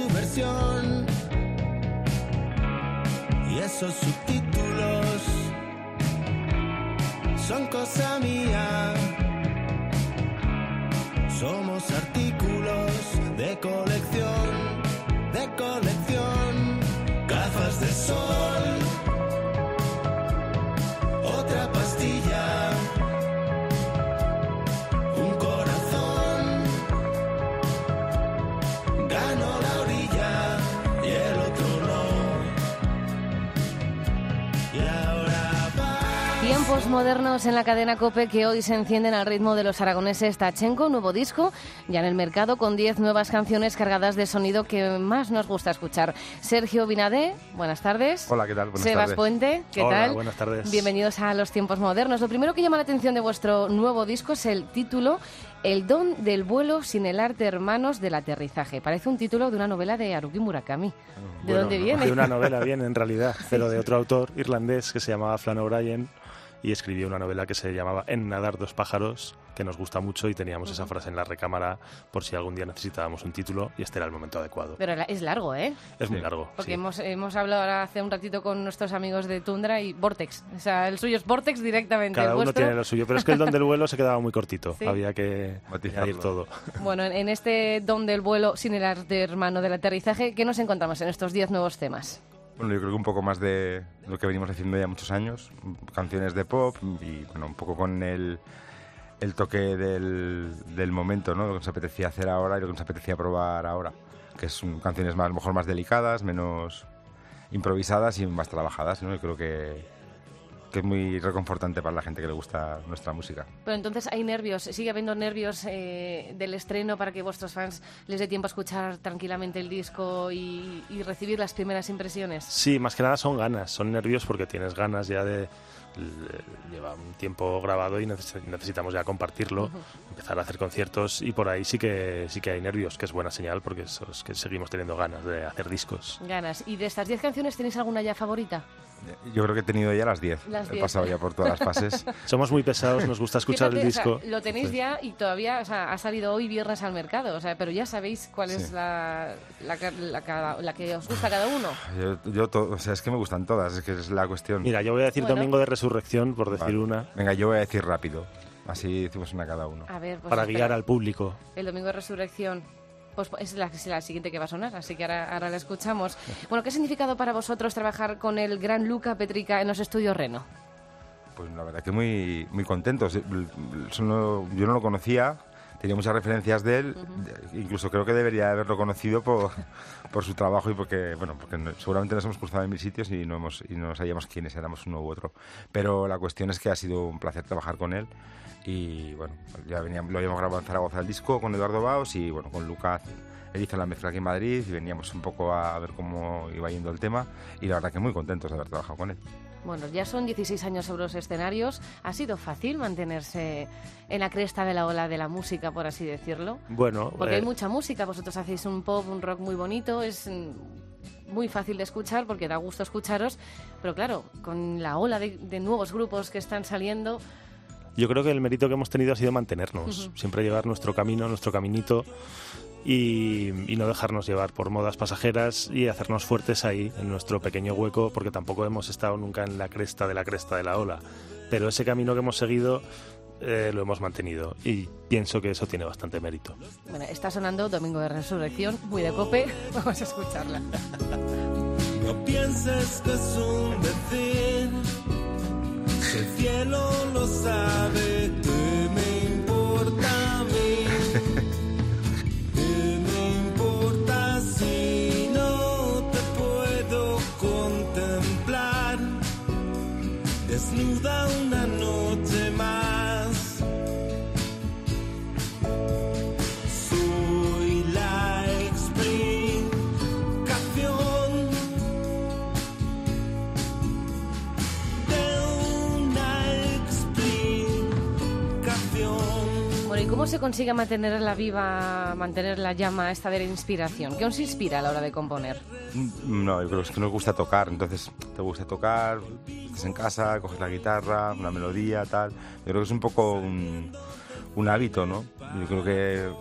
su versión. Y esos subtítulos son cosa mía. Somos artículos de colección, de colección. Gafas de sol, otra pastilla, un corazón. Gano la orilla y el otro no. Y ahora va. Tiempos modernos en la cadena COPE que hoy se encienden al ritmo de los aragoneses Tachenko, nuevo disco ya en el mercado con 10 nuevas canciones cargadas de sonido que más nos gusta escuchar. Sergio Binadé, buenas tardes. Hola, ¿qué tal? Buenas Sebas tardes. Puente, ¿qué Hola, tal? buenas tardes. Bienvenidos a los tiempos modernos. Lo primero que llama la atención de vuestro nuevo disco es el título El don del vuelo sin el arte, hermanos del aterrizaje. Parece un título de una novela de Haruki Murakami. ¿De Bueno, dónde viene? De una novela, bien, en realidad, pero de otro autor irlandés que se llamaba Flann O'Brien y escribió una novela que se llamaba En nadar dos pájaros, que nos gusta mucho y teníamos esa frase en la recámara por si algún día necesitábamos un título y este era el momento adecuado. Pero es largo, ¿eh? Es muy largo. Porque sí. hemos hablado ahora hace un ratito con nuestros amigos de Tundra y Vortex. O sea, el suyo es Vortex directamente. Cada el uno vuestro... tiene lo suyo, pero es que el don del vuelo se quedaba muy cortito. Sí. Había que Matizarlo. añadir todo. Bueno, en este don del vuelo sin el arte, hermano del aterrizaje, ¿qué nos encontramos en estos 10 nuevos temas? Bueno, yo creo que un poco más de lo que venimos haciendo ya muchos años, canciones de pop y bueno, un poco con el toque del momento, ¿no? Lo que nos apetecía hacer ahora y lo que nos apetecía probar ahora, que son canciones más, a lo mejor más delicadas, menos improvisadas y más trabajadas, ¿no? Y creo que es muy reconfortante para la gente que le gusta nuestra música. Pero entonces hay nervios, sigue habiendo nervios del estreno para que vuestros fans les dé tiempo a escuchar tranquilamente el disco y recibir las primeras impresiones. Sí, más que nada son ganas, son nervios porque tienes ganas ya de... Lleva un tiempo grabado y necesitamos ya compartirlo, empezar a hacer conciertos y por ahí sí que hay nervios, que es buena señal porque es que seguimos teniendo ganas de hacer discos. Ganas. ¿Y de estas 10 canciones tenéis alguna ya favorita? Yo creo que he tenido ya las 10. Las 10. He pasado ya por todas las fases. Somos muy pesados, nos gusta escuchar Fíjate, el disco. o sea, lo tenéis Sí. ya y todavía, o sea, ha salido hoy viernes al mercado, o sea, pero ya sabéis cuál es Sí. la que os gusta cada uno. O sea, es que me gustan todas, es que es la cuestión. Mira, yo voy a decir Bueno. Domingo de Resurrección, por decir Vale. una, Venga, yo voy a decir rápido. Así decimos una cada uno. A ver, pues para espera. guiar al público. El Domingo de Resurrección. Pues es la siguiente que va a sonar, así que ahora la escuchamos. Bueno, ¿qué ha significado para vosotros trabajar con el gran Luca Petrica en los estudios Reno? Pues la verdad que muy, muy contentos. Yo no lo conocía, tenía muchas referencias de él, incluso creo que debería haberlo conocido por su trabajo y porque seguramente nos hemos cruzado en mil sitios y no sabíamos quiénes éramos uno u otro. Pero la cuestión es que ha sido un placer trabajar con él y bueno, lo habíamos grabado en Zaragoza el disco con Eduardo Baos y bueno, con Lucas. Él hizo la mezcla aquí en Madrid y veníamos un poco a ver cómo iba yendo el tema y la verdad que muy contentos de haber trabajado con él. Bueno, ya son 16 años sobre los escenarios. ¿Ha sido fácil mantenerse en la cresta de la ola de la música, por así decirlo? Bueno, Porque hay mucha música, vosotros hacéis un pop, un rock muy bonito, es muy fácil de escuchar porque da gusto escucharos, pero claro, con la ola de nuevos grupos que están saliendo... yo creo que el mérito que hemos tenido ha sido mantenernos, siempre llevar nuestro camino, nuestro caminito y no dejarnos llevar por modas pasajeras y hacernos fuertes ahí, en nuestro pequeño hueco, porque tampoco hemos estado nunca en la cresta de la ola. Pero ese camino que hemos seguido lo hemos mantenido y pienso que eso tiene bastante mérito. Bueno, está sonando Domingo de Resurrección, muy de cope, vamos a escucharla. No pienses que es un decir, si el cielo lo sabe, ¿qué me importa a mí? ¿Qué me importa si no te puedo contemplar desnuda una noche más? Soy la explicación de una explicación. Bueno, ¿y cómo se consigue mantener la llama esta de la inspiración? ¿Qué os inspira a la hora de componer? No, yo creo que es que nos gusta tocar, entonces te gusta tocar, estás en casa, coges la guitarra, una melodía, tal. Yo creo que es un poco un hábito, ¿no? Yo creo que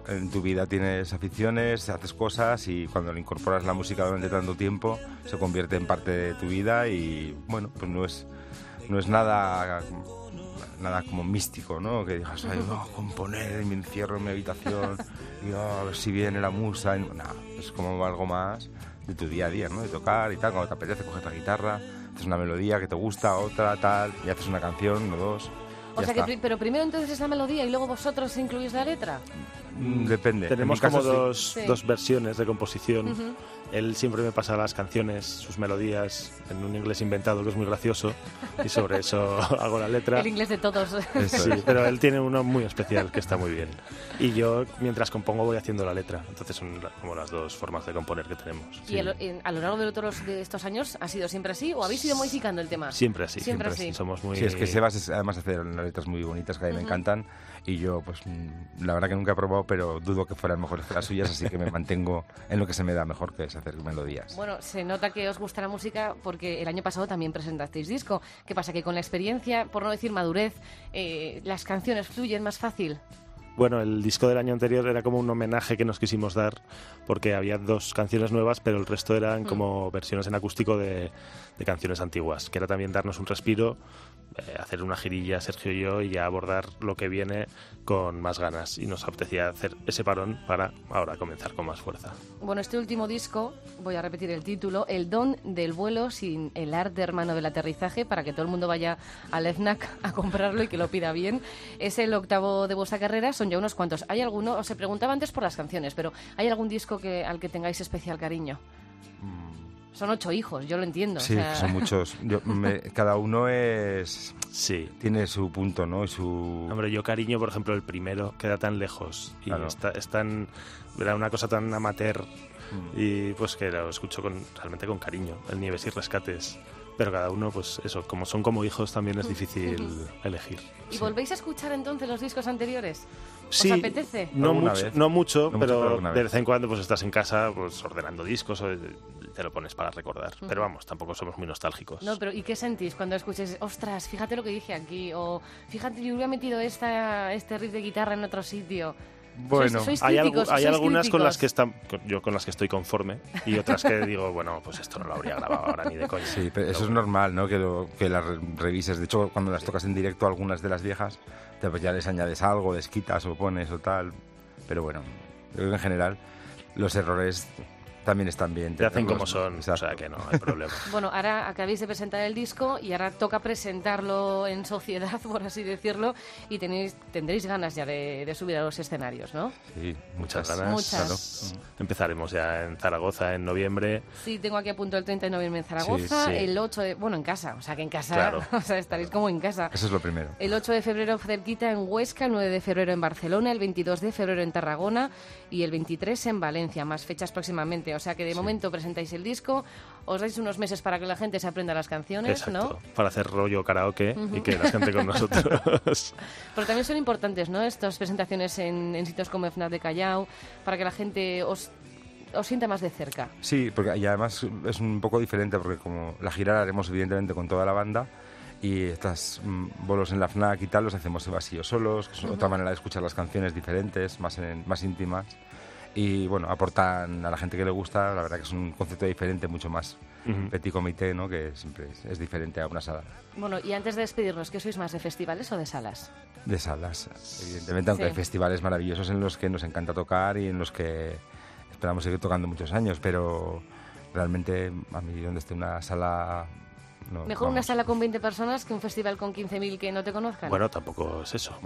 en tu vida tienes aficiones, haces cosas y cuando le incorporas la música durante tanto tiempo se convierte en parte de tu vida y bueno, pues no es nada como místico, ¿no? Que digas, ay, componer, me encierro en mi habitación y a ver si viene la musa. No, es como algo más de tu día a día, ¿no? De tocar y tal, cuando te apetece coger la guitarra, haces una melodía que te gusta, otra, tal, y haces una canción o dos. O sea que, pero primero entonces es la melodía y luego vosotros incluís la letra. Depende. Tenemos como sí. dos versiones de composición. Él siempre me pasa las canciones, sus melodías, en un inglés inventado que es muy gracioso, y sobre eso hago la letra. El inglés de todos. Sí, pero él tiene uno muy especial que está muy bien. Y yo, mientras compongo, voy haciendo la letra. Entonces son como las dos formas de componer que tenemos. ¿Y a lo largo de estos años ha sido siempre así o habéis ido modificando el tema? Siempre así. Siempre así. Somos muy... Sí, es que Sebas además hace letras muy bonitas que a mí me encantan y yo, pues, la verdad que nunca he probado, pero dudo que fueran mejores que las suyas, así que me mantengo en lo que se me da mejor, que es hacer melodías. Bueno, se nota que os gusta la música porque el año pasado también presentasteis disco. ¿Qué pasa? Que con la experiencia, por no decir madurez, las canciones fluyen más fácil. Bueno, el disco del año anterior era como un homenaje que nos quisimos dar porque había 2 canciones nuevas, pero el resto eran como versiones en acústico de canciones antiguas, que era también darnos un respiro, hacer una girilla Sergio y yo y ya abordar lo que viene con más ganas, y nos apetecía hacer ese parón para ahora comenzar con más fuerza. Bueno, este último disco, voy a repetir el título, El don del vuelo sin el arte hermano del aterrizaje, para que todo el mundo vaya al FNAC a comprarlo y que lo pida bien. Es el 8º de vuestra carrera, son ya unos cuantos. ¿Hay alguno? Os se preguntaba antes por las canciones, pero ¿hay algún disco al que tengáis especial cariño? Son 8 hijos, yo lo entiendo. Sí, son muchos. Cada uno tiene su punto, ¿no? Hombre, yo cariño, por ejemplo, el primero queda tan lejos y claro. era una cosa tan amateur y pues que lo escucho realmente con cariño. El Nieves y Rescates. Pero cada uno, pues eso, como son como hijos, también es difícil elegir. ¿Y volvéis a escuchar entonces los discos anteriores? Sí, ¿os apetece? No mucho, pero de vez en cuando pues estás en casa pues ordenando discos o te lo pones para recordar. Pero vamos, tampoco somos muy nostálgicos. No, pero ¿y qué sentís cuando escucháis? Ostras, fíjate lo que dije aquí, o fíjate, yo hubiera metido este riff de guitarra en otro sitio. Bueno, ¿Sois hay críticos, algunas con las críticos? que con las que estoy conforme y otras que digo, bueno, pues esto no lo habría grabado ahora ni de coña. Sí, pero eso es normal, ¿no? Que las revises. De hecho, cuando las tocas en directo, algunas de las viejas, pues ya les añades algo, les quitas o pones o tal. Pero bueno, yo creo que en general los errores también están bien. Te hacen como son, exacto. O sea que no hay problema. Bueno, ahora acabáis de presentar el disco y ahora toca presentarlo en sociedad, por así decirlo, y tendréis ganas ya de subir a los escenarios, ¿no? Sí, muchas ganas. Muchas. Claro. Empezaremos ya en Zaragoza en noviembre. Sí, tengo aquí a punto el 30 de noviembre en Zaragoza, Sí. el 8 en casa, o sea que en casa, Claro. o sea, estaréis como en casa. Eso es lo primero. El 8 de febrero cerquita en Huesca, el 9 de febrero en Barcelona, el 22 de febrero en Tarragona y el 23 en Valencia, más fechas próximamente. O sea que de momento presentáis el disco, os dais unos meses para que la gente se aprenda las canciones, Exacto, ¿no? para hacer rollo karaoke y que la gente con nosotros. Pero también son importantes, ¿no? Estas presentaciones en sitios como FNAC de Callao, para que la gente os sienta más de cerca. Sí, porque y además es un poco diferente porque como la gira la haremos evidentemente con toda la banda y estos bolos en la FNAC y tal los hacemos de vacíos solos, que es otra manera de escuchar las canciones diferentes, más íntimas. Y bueno, aportan a la gente que le gusta, la verdad que es un concepto diferente, mucho más petit comité, ¿no? Que siempre es diferente a una sala. Bueno, y antes de despedirnos, ¿qué sois más, de festivales o de salas? De salas, evidentemente, aunque hay festivales maravillosos en los que nos encanta tocar y en los que esperamos seguir tocando muchos años, pero realmente a mí donde esté una sala... No, Mejor una sala con 20 personas que un festival con 15.000 que no te conozcan. Bueno, tampoco es eso.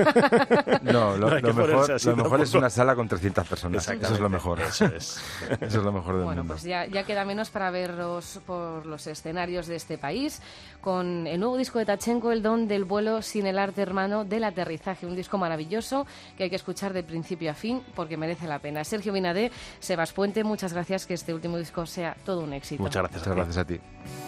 No, lo mejor es una sala con 300 personas. Eso es lo mejor. Eso es. Eso es lo mejor del Bueno, mundo. pues ya queda menos para veros por los escenarios de este país con el nuevo disco de Tachenko, El don del vuelo sin el arte hermano del aterrizaje. Un disco maravilloso que hay que escuchar de principio a fin porque merece la pena. Sergio Vinadé, Sebas Puente, muchas gracias, que este último disco sea todo un éxito. Muchas gracias a ti.